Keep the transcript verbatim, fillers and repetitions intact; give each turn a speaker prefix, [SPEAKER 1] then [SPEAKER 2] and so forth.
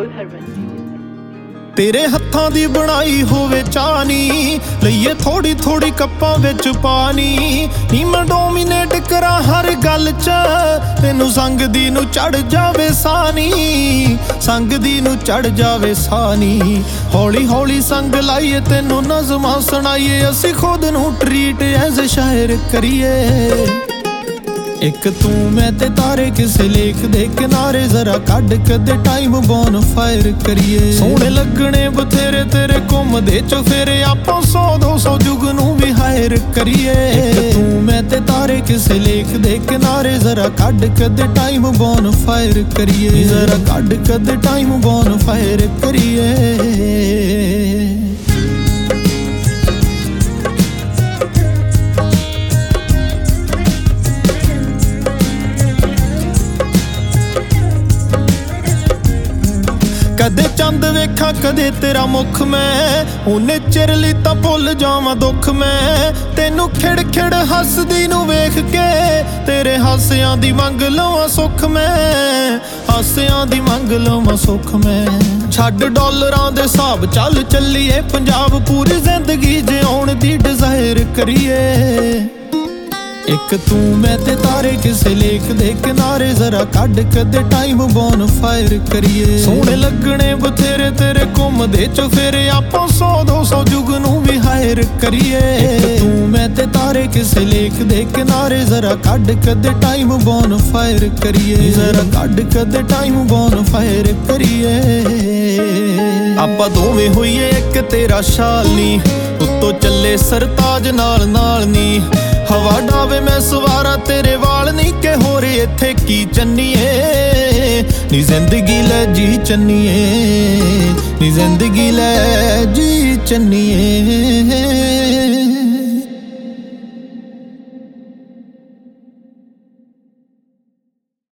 [SPEAKER 1] Rahul Harman.
[SPEAKER 2] तेरे हत्थां दी बनाई होवे चानी लईए थोड़ी थोड़ी कप्पां विच पानी नी मैं डोमीनेट करा हर गल च तेनू संग दी नू चढ़ जावे सानी संग दी नू चढ़ जावे सानी हौली हौली संग लाइए तेनू नज़मां सुनाइए असी खुद नू ट्रीट एज शायर करिए एक तू मैं ते तारे किसे लेख दे किनारे जरा कड कदे टाइम बोन फायर करिए सोहणे लगने बथेरे तेरे घुमदे चफेरे आपां सौ दो सौ जुग नू भी हायर करिए एक तू मैं ते तारे किसे लेख दे किनारे जरा कड कदे टाइम बोन फायर करिए जरा कड कदे टाइम बोन फायर करिए कदे चंद वेखा कदे तेरा मुख मैं उन्ने चिर ली तां भुल जावां दुख मैं तेनू खिड़ खिड़ हसदी नू वेख के तेरे हासियां दी मंग लवां सुख मैं हासियां दी मंग लवां सुख मैं छड्ड डॉलरां दे हिसाब चल चलिए पंजाब पूरी जिंदगी जिउण दी डिजायर करिए एक तू मैं ते तारे किसे लेख दे किनारे जरा कड कदे टाइम बोन फायर करिए सोहणे लगने बथेरे तेरे घुमदे चफेरे आपां सौ दो सौ जुग नू भी हायर करिए एक तू मैं ते तारे किसे लेख दे किनारे जरा कड कदे टाइम बोन फायर करिए जरा कड कदे टाइम बोन फायर करिए आपां दोवें होइए एक तेरा शाल नी उत्तों चले सरताज नाल नाल नी हवा डावे मैं सवारा तेरे वाल नी के हो रहे इत्थे की चन्नीए नी जिंदगी लै जी चन्नीए नी जिंदगी लै जी चन्नीए।